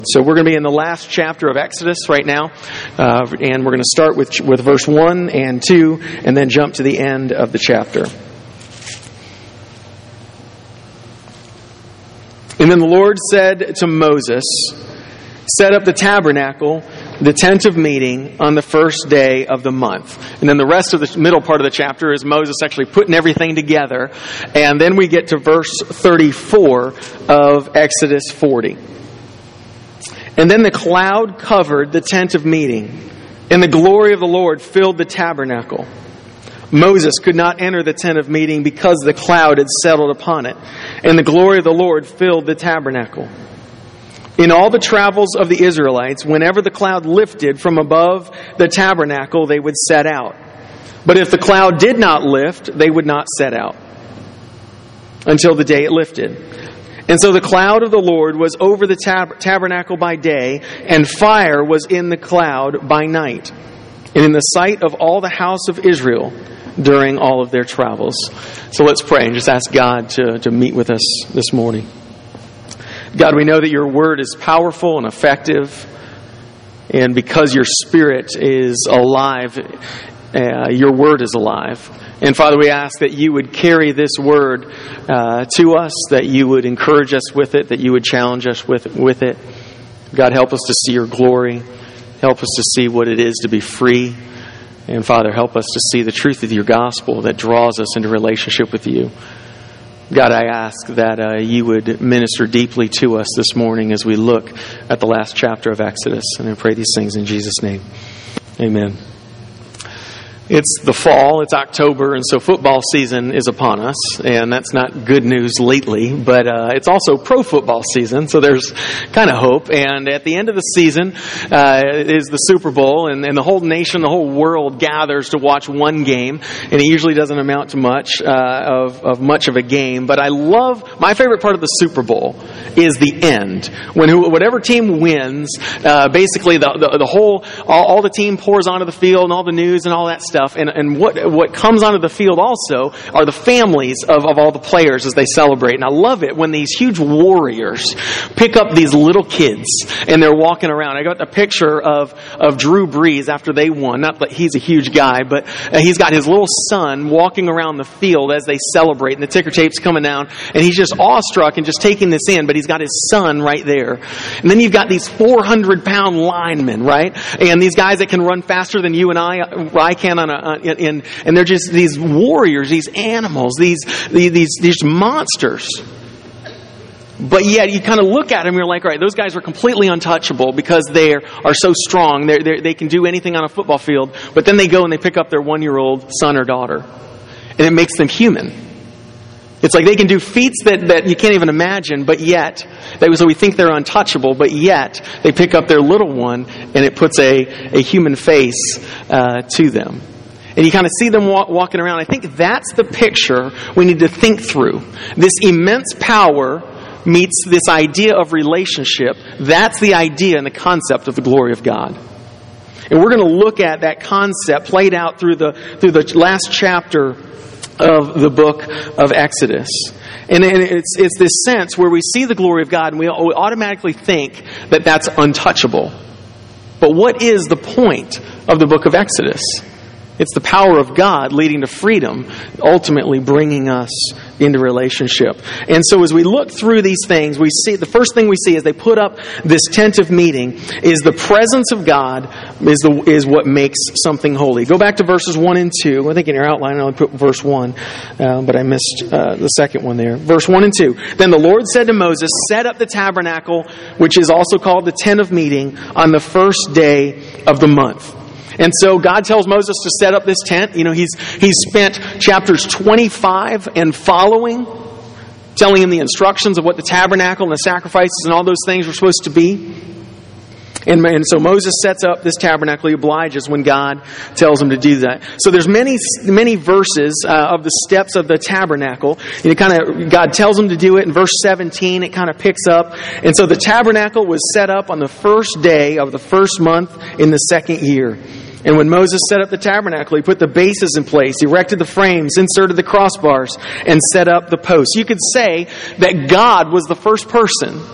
So we're going to be in the last chapter of Exodus right now, and we're going to start with verse 1 and 2, and then jump to the end of the chapter. And then the Lord said to Moses, "Set up the tabernacle, the tent of meeting, on the first day of the month." And then the rest of the middle part of the chapter is Moses actually putting everything together. And then we get to verse 34 of Exodus 40. "And then the cloud covered the tent of meeting, and the glory of the Lord filled the tabernacle. Moses could not enter the tent of meeting because the cloud had settled upon it, and the glory of the Lord filled the tabernacle. In all the travels of the Israelites, whenever the cloud lifted from above the tabernacle, they would set out. But if the cloud did not lift, they would not set out until the day it lifted. And so the cloud of the Lord was over the tabernacle by day, and fire was in the cloud by night, and in the sight of all the house of Israel during all of their travels." So let's pray and just ask God to meet with us this morning. God, we know that your word is powerful and effective, and because your Spirit is alive, your word is alive. And Father, we ask that you would carry this word to us, that you would encourage us with it, that you would challenge us with it. God, help us to see your glory. Help us to see what it is to be free. And Father, help us to see the truth of your gospel that draws us into relationship with you. God, I ask that you would minister deeply to us this morning as we look at the last chapter of Exodus. And I pray these things in Jesus' name. Amen. It's the fall, it's October, and so football season is upon us, and that's not good news lately, but it's also pro football season, so there's kind of hope. And at the end of the season is the Super Bowl, and the whole nation, the whole world gathers to watch one game, and it usually doesn't amount to much of much of a game. But my favorite part of the Super Bowl is the end, when whatever team wins, basically the whole all the team pours onto the field and all the news and all that stuff. And what comes onto the field also are the families of all the players as they celebrate. And I love it when these huge warriors pick up these little kids and they're walking around. I got the picture of Drew Brees after they won. Not that he's a huge guy, but he's got his little son walking around the field as they celebrate. And the ticker tape's coming down. And he's just awestruck and just taking this in. But he's got his son right there. And then you've got these 400-pound linemen, right? And these guys that can run faster than you and I can and they're just these warriors, these animals, these monsters. But yet you kind of look at them and you're like, all right, those guys are completely untouchable because they are so strong. They can do anything on a football field. But then they go and they pick up their 1-year-old son or daughter. And it makes them human. It's like they can do feats that you can't even imagine, but yet, so we think they're untouchable, but yet they pick up their little one and it puts a human face to them. And you kind of see them walking around. I think that's the picture we need to think through. This immense power meets this idea of relationship. That's the idea and the concept of the glory of God. And we're going to look at that concept played out through the last chapter of the book of Exodus. And it's this sense where we see the glory of God and we automatically think that that's untouchable. But what is the point of the book of Exodus? It's the power of God leading to freedom, ultimately bringing us into relationship. And so as we look through these things, we see the first thing we see as they put up this tent of meeting is the presence of God is what makes something holy. Go back to verses 1 and 2. I think in your outline I only put verse 1, but I missed the second one there. Verse 1 and 2. "Then the Lord said to Moses, set up the tabernacle, which is also called the tent of meeting, on the first day of the month." And so God tells Moses to set up this tent. You know, he's spent chapters 25 and following, telling him the instructions of what the tabernacle and the sacrifices and all those things were supposed to be. And so Moses sets up this tabernacle. He obliges when God tells him to do that. So there's many verses of the steps of the tabernacle. God tells him to do it. In verse 17, it kind of picks up. And so the tabernacle was set up on the first day of the first month in the second year. And when Moses set up the tabernacle, he put the bases in place, erected the frames, inserted the crossbars, and set up the posts. You could say that God was the first person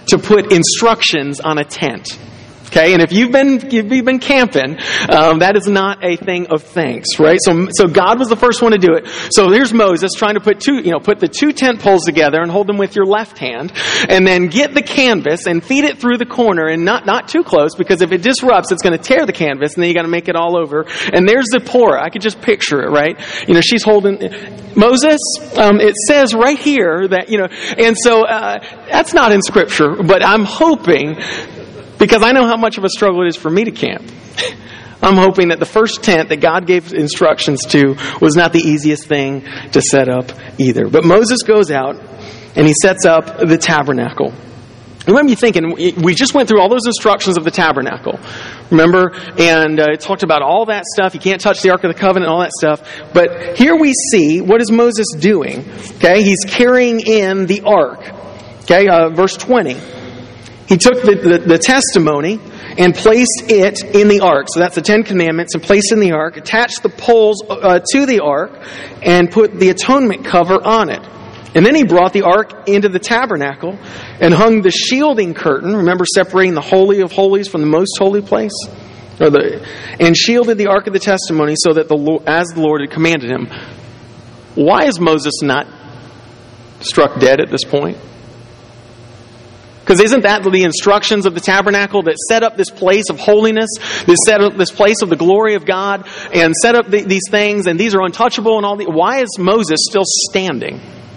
to put instructions on a tent. Okay, and if you've been camping, that is not a thing of thanks, right? So God was the first one to do it. So here's Moses trying to put the two tent poles together and hold them with your left hand, and then get the canvas and feed it through the corner, and not too close, because if it disrupts, it's going to tear the canvas, and then you got to make it all over. And there's Zipporah. I could just picture it, right? She's holding Moses. It says right here that and so that's not in Scripture, but I'm hoping. Because I know how much of a struggle it is for me to camp. I'm hoping that the first tent that God gave instructions to was not the easiest thing to set up either. But Moses goes out and he sets up the tabernacle. Remember you thinking, we just went through all those instructions of the tabernacle. Remember? And it talked about all that stuff. You can't touch the Ark of the Covenant and all that stuff. But here we see, what is Moses doing? Okay, he's carrying in the Ark. Okay, verse 20. He took the testimony and placed it in the ark. So that's the Ten Commandments, and placed it in the ark, attached the poles to the ark, and put the atonement cover on it. And then he brought the ark into the tabernacle and hung the shielding curtain, remember separating the Holy of Holies from the most holy place? And shielded the ark of the testimony so that as the Lord had commanded him. Why is Moses not struck dead at this point? Because isn't that the instructions of the tabernacle that set up this place of holiness, that set up this place of the glory of God, and set up these things, and these are untouchable and all the... Why is Moses still standing?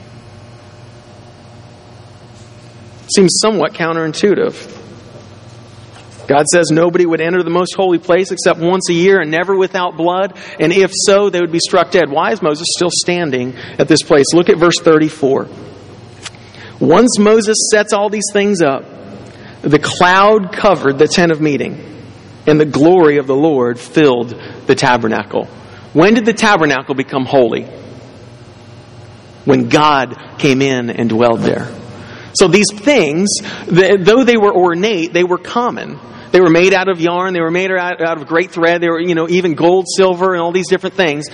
Seems somewhat counterintuitive. God says nobody would enter the most holy place except once a year and never without blood, and if so, they would be struck dead. Why is Moses still standing at this place? Look at verse 34. Once Moses sets all these things up, the cloud covered the tent of meeting, and the glory of the Lord filled the tabernacle. When did the tabernacle become holy? When God came in and dwelled there. So these things, though they were ornate, they were common. They were made out of yarn. They were made out of great thread. They were, even gold, silver, and all these different things.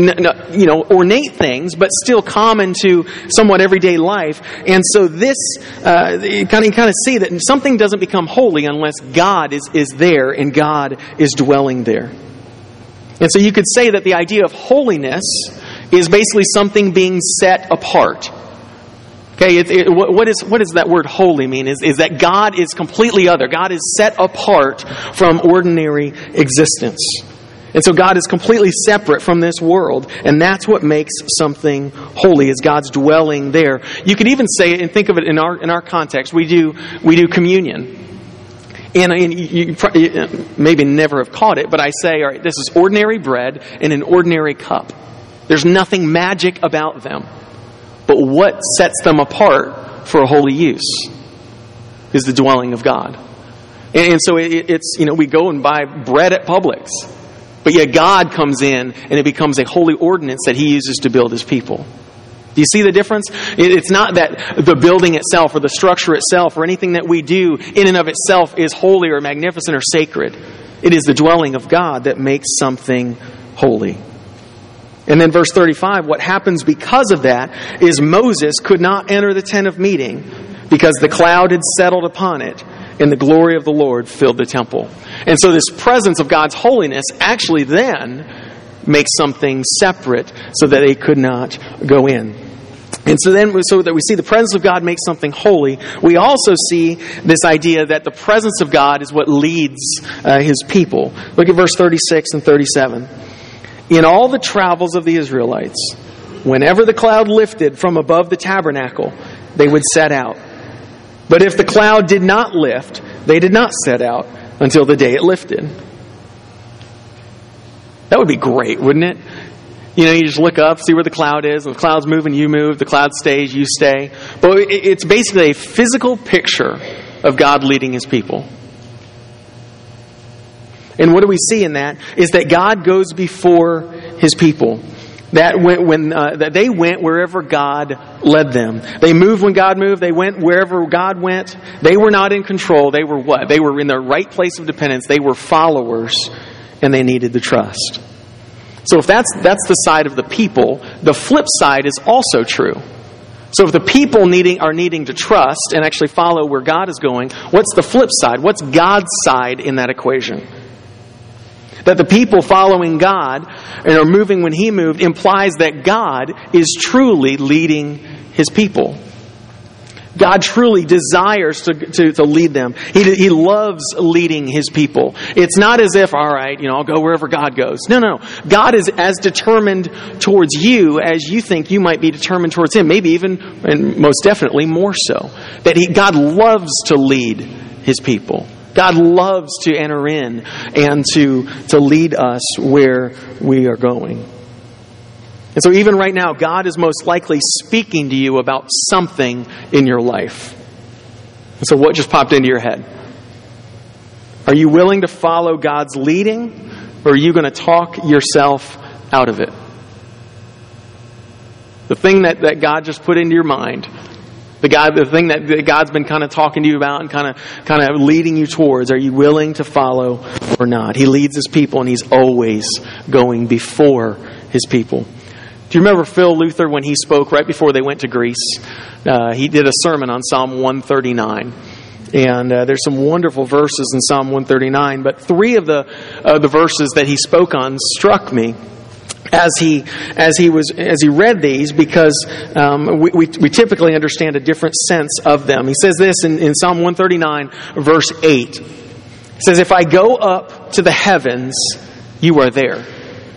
Ornate things, but still common to somewhat everyday life. And so this, you kind of see that something doesn't become holy unless God is there and God is dwelling there. And so you could say that the idea of holiness is basically something being set apart. Okay, what does that word holy mean? Is that God is completely other. God is set apart from ordinary existence. And so God is completely separate from this world. And that's what makes something holy, is God's dwelling there. You could even say, and think of it in our context, we do communion. And you maybe never have caught it, but I say, all right, this is ordinary bread in an ordinary cup. There's nothing magic about them. But what sets them apart for a holy use is the dwelling of God. And so it's, we go and buy bread at Publix. But yet God comes in and it becomes a holy ordinance that He uses to build His people. Do you see the difference? It's not that the building itself or the structure itself or anything that we do in and of itself is holy or magnificent or sacred. It is the dwelling of God that makes something holy. And then verse 35, what happens because of that is Moses could not enter the tent of meeting because the cloud had settled upon it and the glory of the Lord filled the temple. And so this presence of God's holiness actually then makes something separate so that they could not go in. And so that we see the presence of God makes something holy, we also see this idea that the presence of God is what leads His people. Look at verse 36 and 37. In all the travels of the Israelites, whenever the cloud lifted from above the tabernacle, they would set out. But if the cloud did not lift, they did not set out until the day it lifted. That would be great, wouldn't it? You just look up, see where the cloud is, and the cloud's moving, you move, the cloud stays, you stay. But it's basically a physical picture of God leading His people. And what do we see in that? Is that God goes before His people. That that they went wherever God led them. They moved when God moved. They went wherever God went. They were not in control. They were what? They were in the right place of dependence. They were followers, and they needed the trust. So if that's the side of the people, the flip side is also true. So if the people are needing to trust and actually follow where God is going, what's the flip side? What's God's side in that equation? That the people following God and are moving when He moved implies that God is truly leading His people. God truly desires to lead them. He loves leading His people. It's not as if, all right, I'll go wherever God goes. No. God is as determined towards you as you think you might be determined towards Him. Maybe even, and most definitely, more so. That God loves to lead His people. God loves to enter in and to lead us where we are going. And so even right now, God is most likely speaking to you about something in your life. And so what just popped into your head? Are you willing to follow God's leading, or are you going to talk yourself out of it? The thing that God just put into your mind, the thing that God's been kind of talking to you about and kind of leading you towards, are you willing to follow or not? He leads His people, and He's always going before His people. Do you remember Phil Luther when he spoke right before they went to Greece? He did a sermon on Psalm 139. And there's some wonderful verses in Psalm 139, but 3 of the verses that he spoke on struck me as he read these, because we typically understand a different sense of them. He says this in Psalm 139, verse 8. He says, "If I go up to the heavens, you are there.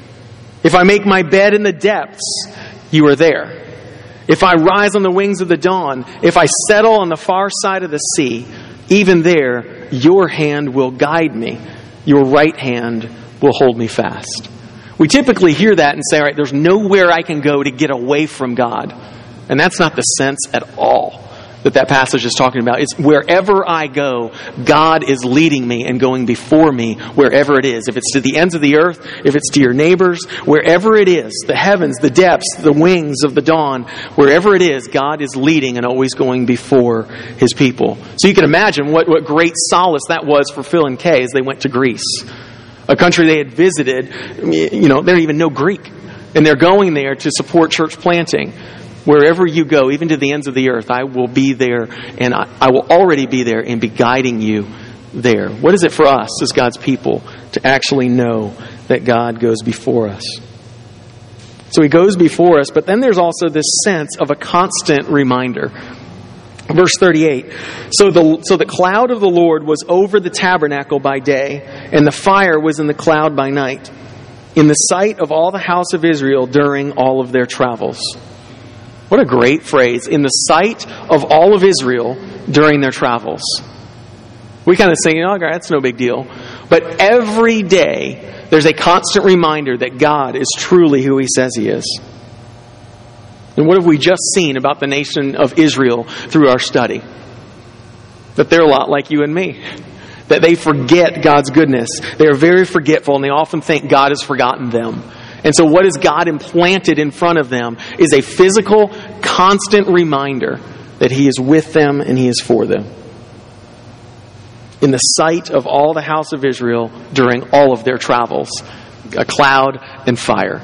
If I make my bed in the depths, you are there. If I rise on the wings of the dawn, if I settle on the far side of the sea, even there your hand will guide me. Your right hand will hold me fast." We typically hear that and say, all right, there's nowhere I can go to get away from God. And that's not the sense at all that passage is talking about. It's wherever I go, God is leading me and going before me wherever it is. If it's to the ends of the earth, if it's to your neighbors, wherever it is, the heavens, the depths, the wings of the dawn, wherever it is, God is leading and always going before His people. So you can imagine what great solace that was for Phil and Kay as they went to Greece, a country they had visited. They don't even know Greek, and they're going there to support church planting. Wherever you go, even to the ends of the earth, I will be there, and I will already be there and be guiding you there. What is it for us as God's people to actually know that God goes before us? So He goes before us, but then there's also this sense of a constant reminder. Verse 38, so the cloud of the Lord was over the tabernacle by day, and the fire was in the cloud by night, in the sight of all the house of Israel during all of their travels. What a great phrase. In the sight of all of Israel during their travels. We kind of say, that's no big deal. But every day, there's a constant reminder that God is truly who He says He is. And what have we just seen about the nation of Israel through our study? That they're a lot like you and me. That they forget God's goodness. They are very forgetful, and they often think God has forgotten them. And so what has God implanted in front of them is a physical, constant reminder that He is with them and He is for them. In the sight of all the house of Israel during all of their travels, a cloud and fire.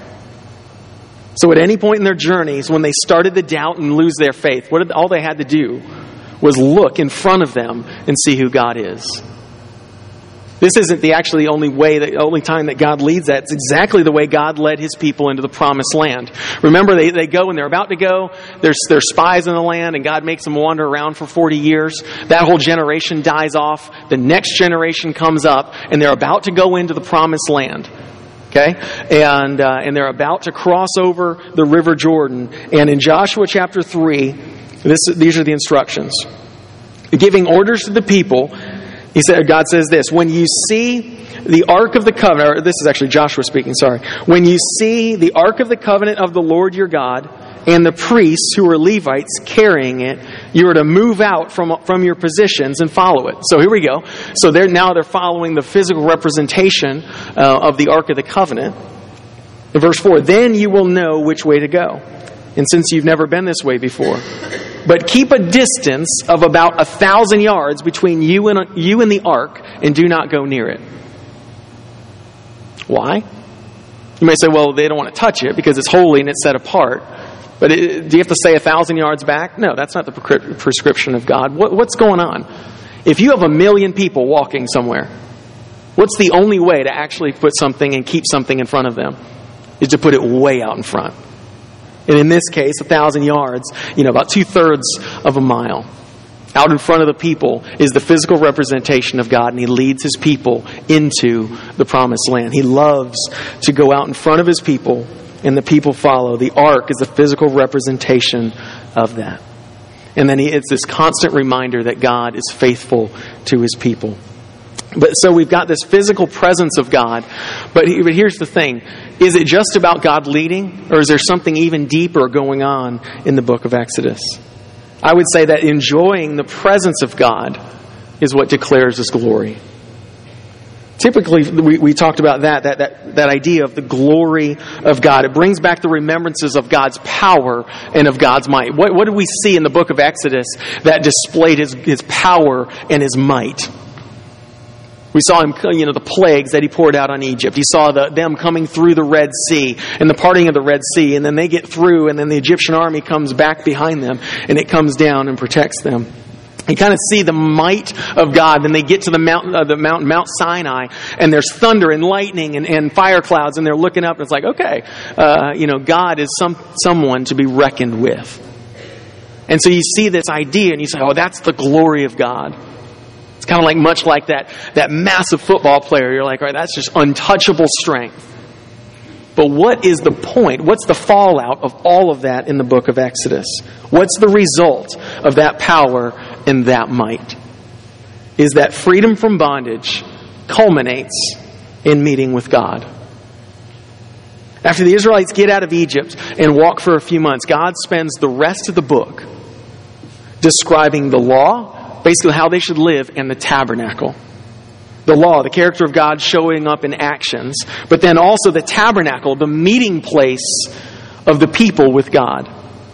So at any point in their journeys, when they started to doubt and lose their faith, all they had to do was look in front of them and see who God is. This isn't the only time that God leads that. It's exactly the way God led His people into the promised land. Remember, they go and they're about to go. There's spies in the land, and God makes them wander around for 40 years. That whole generation dies off. The next generation comes up, and they're about to go into the promised land. Okay? And they're about to cross over the River Jordan. And in Joshua chapter 3, these are the instructions. Giving orders to the people, God says this, when you see the Ark of the Covenant, or this is actually Joshua speaking, sorry. When you see the Ark of the Covenant of the Lord your God and the priests who are Levites carrying it, you are to move out from your positions and follow it. So here we go. So they're following the physical representation of the Ark of the Covenant. In verse 4, then you will know which way to go. And since you've never been this way before, but keep a distance of about 1,000 yards between you and the ark, and do not go near it. Why? You may say, well, they don't want to touch it because it's holy and it's set apart. But do you have to say 1,000 yards back? No, that's not the prescription of God. What's going on? If you have 1 million people walking somewhere, what's the only way to actually put something and keep something in front of them? Is to put it way out in front. And in this case, 1,000 yards, about 2/3 of a mile. Out in front of the people is the physical representation of God, and He leads His people into the promised land. He loves to go out in front of His people, and the people follow. The ark is the physical representation of that. And then it's this constant reminder that God is faithful to His people. But so we've got this physical presence of God. But here's the thing. Is it just about God leading? Or is there something even deeper going on in the book of Exodus? I would say that enjoying the presence of God is what declares His glory. Typically, we talked about that idea of the glory of God. It brings back the remembrances of God's power and of God's might. What did we see in the book of Exodus that displayed His power and His might? We saw Him, the plagues that He poured out on Egypt. He saw them coming through the Red Sea and the parting of the Red Sea. And then they get through, and then the Egyptian army comes back behind them, and it comes down and protects them. You kind of see the might of God. Then they get to the mountain, Mount Sinai, and there's thunder and lightning and fire clouds, and they're looking up, and it's like, okay, God is someone to be reckoned with. And so you see this idea, and you say, oh, that's the glory of God. It's kind of much like that massive football player. You're like, all right, that's just untouchable strength. But what is the point? What's the fallout of all of that in the book of Exodus? What's the result of that power and that might? Is that freedom from bondage culminates in meeting with God. After the Israelites get out of Egypt and walk for a few months, God spends the rest of the book describing the law, basically how they should live, and the tabernacle. The law, the character of God showing up in actions, but then also the tabernacle, the meeting place of the people with God.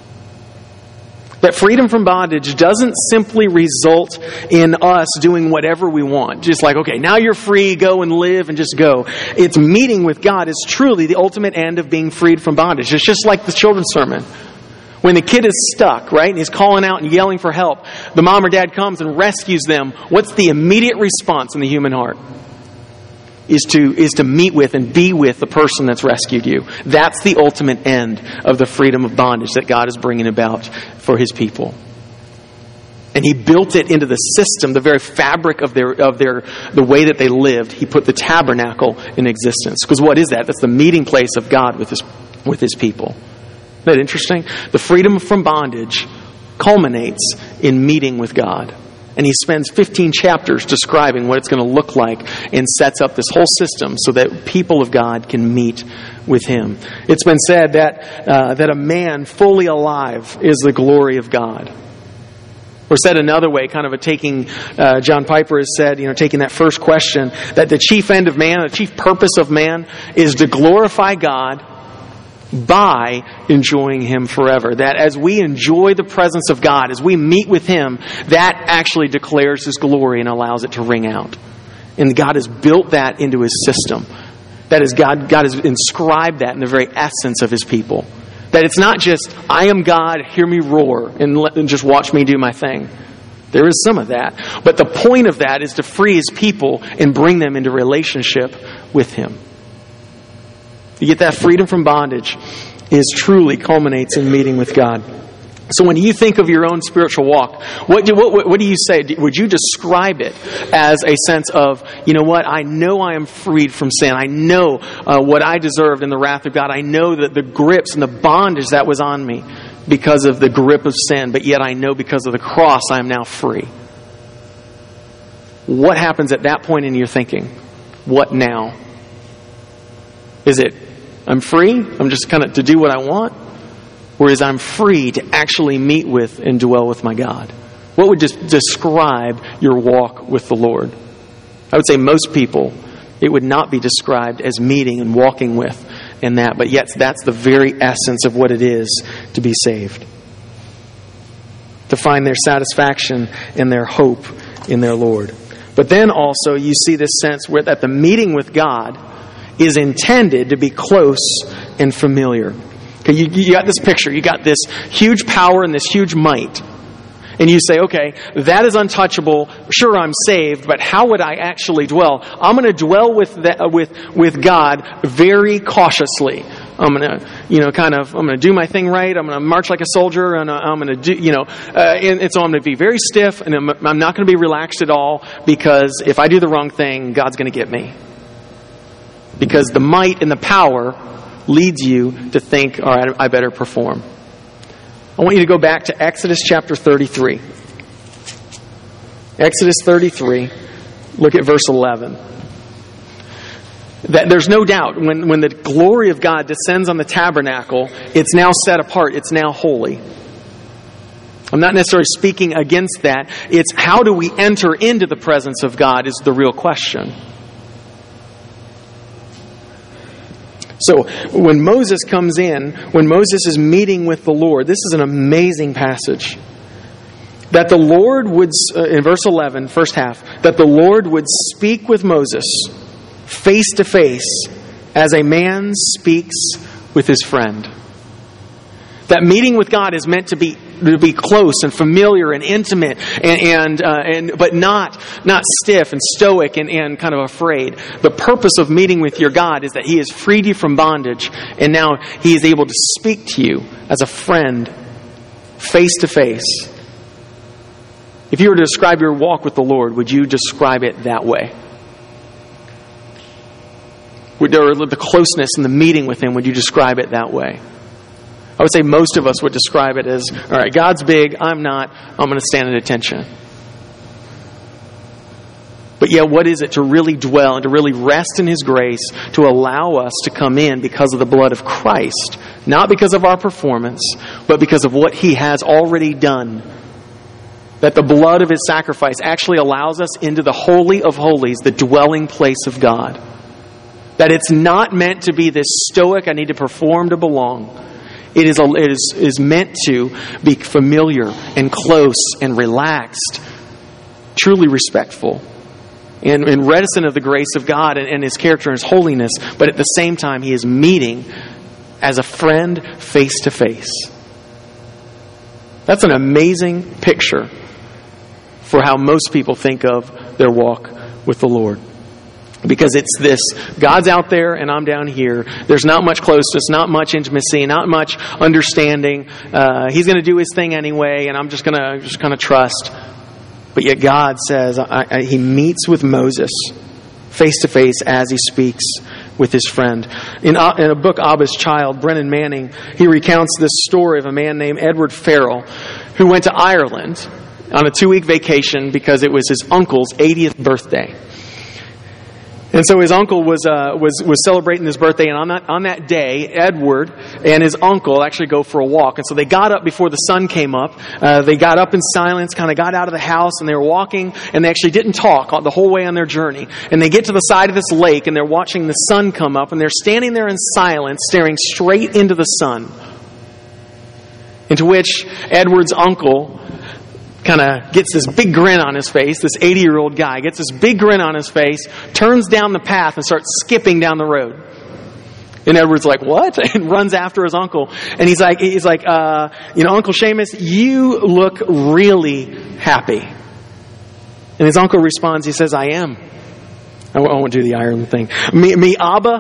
That freedom from bondage doesn't simply result in us doing whatever we want. Just like, okay, now you're free, go and live and just go. It's meeting with God is truly the ultimate end of being freed from bondage. It's just like the children's sermon. When the kid is stuck, right, and he's calling out and yelling for help, the mom or dad comes and rescues them. What's the immediate response in the human heart? Is to meet with and be with the person that's rescued you. That's the ultimate end of the freedom of bondage that God is bringing about for His people. And He built it into the system, the very fabric of the way that they lived. He put the tabernacle in existence. Because what is that? That's the meeting place of God with His people. Isn't that interesting? The freedom from bondage culminates in meeting with God. And He spends 15 chapters describing what it's going to look like and sets up this whole system so that people of God can meet with Him. It's been said that a man fully alive is the glory of God. Or said another way, kind of John Piper has said, taking that first question, that the chief end of man, the chief purpose of man is to glorify God by enjoying Him forever. That as we enjoy the presence of God, as we meet with Him, that actually declares His glory and allows it to ring out. And God has built that into His system. That is, God has inscribed that in the very essence of His people. That it's not just, I am God, hear me roar, and just watch me do my thing. There is some of that. But the point of that is to free His people and bring them into relationship with Him. You get that freedom from bondage is truly culminates in meeting with God. So when you think of your own spiritual walk, what do you say? Would you describe it as a sense of, I know I am freed from sin. I know what I deserved in the wrath of God. I know that the grips and the bondage that was on me because of the grip of sin, but yet I know because of the cross I am now free. What happens at that point in your thinking? What now? Is it, I'm free? I'm just kind of to do what I want? Or is I'm free to actually meet with and dwell with my God? What would just describe your walk with the Lord? I would say most people, it would not be described as meeting and walking with and that, but yet that's the very essence of what it is to be saved. To find their satisfaction and their hope in their Lord. But then also you see this sense where that the meeting with God is intended to be close and familiar. Okay, you got this picture. You got this huge power and this huge might. And you say, okay, that is untouchable. Sure, I'm saved, but how would I actually dwell? I'm going to dwell with God very cautiously. I'm going to do my thing right. I'm going to march like a soldier, and I'm going to do, and so I'm going to be very stiff, and I'm not going to be relaxed at all, because if I do the wrong thing, God's going to get me. Because the might and the power leads you to think, all right, I better perform. I want you to go back to Exodus chapter 33. Exodus 33, look at verse 11. That there's no doubt when the glory of God descends on the tabernacle, it's now set apart, it's now holy. I'm not necessarily speaking against that. It's how do we enter into the presence of God is the real question. So when Moses comes in, when Moses is meeting with the Lord, this is an amazing passage. That the Lord would, in verse 11, first half, that the Lord would speak with Moses face to face as a man speaks with his friend. That meeting with God is meant to be close and familiar and intimate, but not stiff and stoic and kind of afraid. The purpose of meeting with your God is that He has freed you from bondage, and now He is able to speak to you as a friend, face to face. If you were to describe your walk with the Lord, would you describe it that way? Or the closeness and the meeting with Him, would you describe it that way? I would say most of us would describe it as, all right, God's big, I'm not, I'm going to stand at attention. But yet, what is it to really dwell and to really rest in His grace, to allow us to come in because of the blood of Christ, not because of our performance, but because of what He has already done. That the blood of His sacrifice actually allows us into the Holy of Holies, the dwelling place of God. That it's not meant to be this stoic, I need to perform to belong. It is meant to be familiar and close and relaxed, truly respectful, and reticent of the grace of God and His character and His holiness, but at the same time He is meeting as a friend face to face. That's an amazing picture for how most people think of their walk with the Lord. Because it's this, God's out there and I'm down here. There's not much closeness, not much intimacy, not much understanding. He's going to do His thing anyway, and I'm just going to kind of trust. But yet God says, He meets with Moses face to face as he speaks with his friend. In a book, Abba's Child, Brennan Manning, he recounts this story of a man named Edward Farrell who went to Ireland on a 2-week vacation because it was his uncle's 80th birthday. And so his uncle was celebrating his birthday, and on that day, Edward and his uncle actually go for a walk. And so they got up before the sun came up. They got up in silence, kind of got out of the house, and they were walking, and they actually didn't talk the whole way on their journey. And they get to the side of this lake, and they're watching the sun come up, and they're standing there in silence, staring straight into the sun. Into which Edward's uncle kind of gets this big grin on his face. This 80-year-old guy gets this big grin on his face, turns down the path and starts skipping down the road. And Edward's like, what? And runs after his uncle. And he's like, Uncle Seamus, you look really happy. And his uncle responds, he says, I am. I won't do the Ireland thing. Me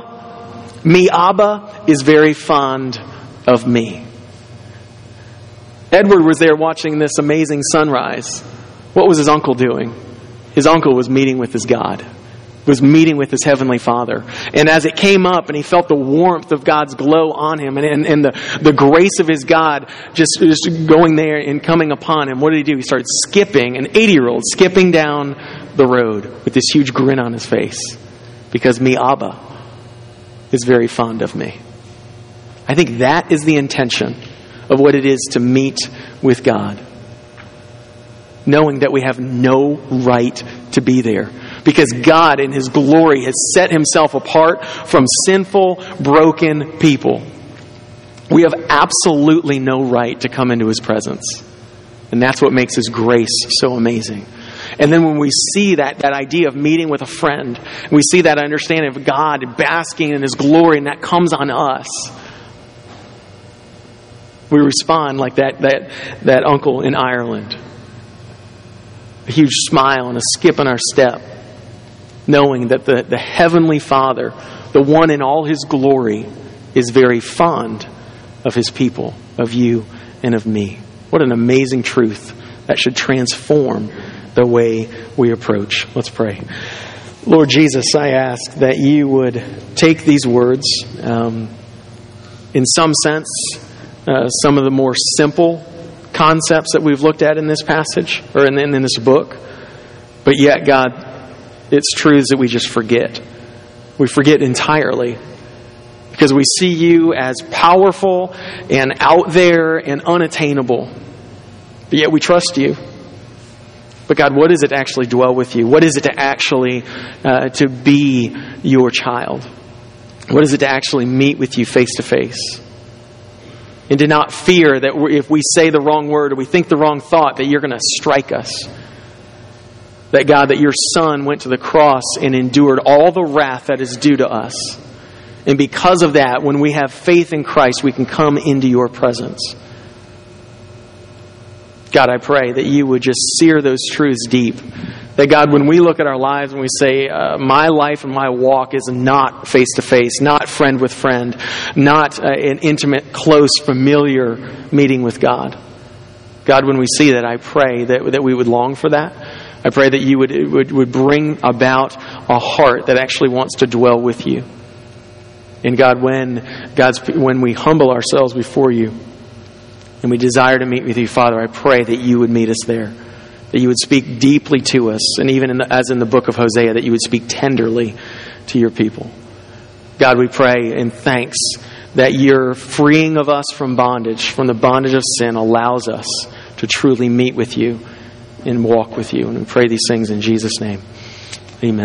Abba is very fond of me. Edward was there watching this amazing sunrise. What was his uncle doing? His uncle was meeting with his God, was meeting with his Heavenly Father. And as it came up and he felt the warmth of God's glow on him and the grace of his God just going there and coming upon him, what did he do? He started skipping, an 80-year-old skipping down the road with this huge grin on his face because me Abba is very fond of me. I think that is the intention of what it is to meet with God. Knowing that we have no right to be there. Because God in His glory has set Himself apart from sinful, broken people. We have absolutely no right to come into His presence. And that's what makes His grace so amazing. And then when we see that idea of meeting with a friend, we see that understanding of God basking in His glory, and that comes on us. We respond like that uncle in Ireland. A huge smile and a skip in our step, knowing that the Heavenly Father, the one in all His glory, is very fond of His people, of you and of me. What an amazing truth that should transform the way we approach. Let's pray. Lord Jesus, I ask that you would take these words, in some sense, some of the more simple concepts that we've looked at in this passage, or in this book, but yet, God, it's truths that we just forget. We forget entirely because we see you as powerful and out there and unattainable, but yet we trust you. But God, what is it to actually dwell with you? What is it to actually to be your child? What is it to actually meet with you face to face? And to not fear that if we say the wrong word or we think the wrong thought, that you're going to strike us. That God, that your Son went to the cross and endured all the wrath that is due to us. And because of that, when we have faith in Christ, we can come into your presence. God, I pray that you would just sear those truths deep. That God, when we look at our lives and we say, my life and my walk is not face-to-face, not friend with friend, not an intimate, close, familiar meeting with God. God, when we see that, I pray that we would long for that. I pray that you would bring about a heart that actually wants to dwell with you. And God, when we humble ourselves before you and we desire to meet with you, Father, I pray that you would meet us there. That you would speak deeply to us, and even as in the book of Hosea, that you would speak tenderly to your people. God, we pray in thanks that your freeing of us from bondage, from the bondage of sin, allows us to truly meet with you and walk with you. And we pray these things in Jesus' name. Amen.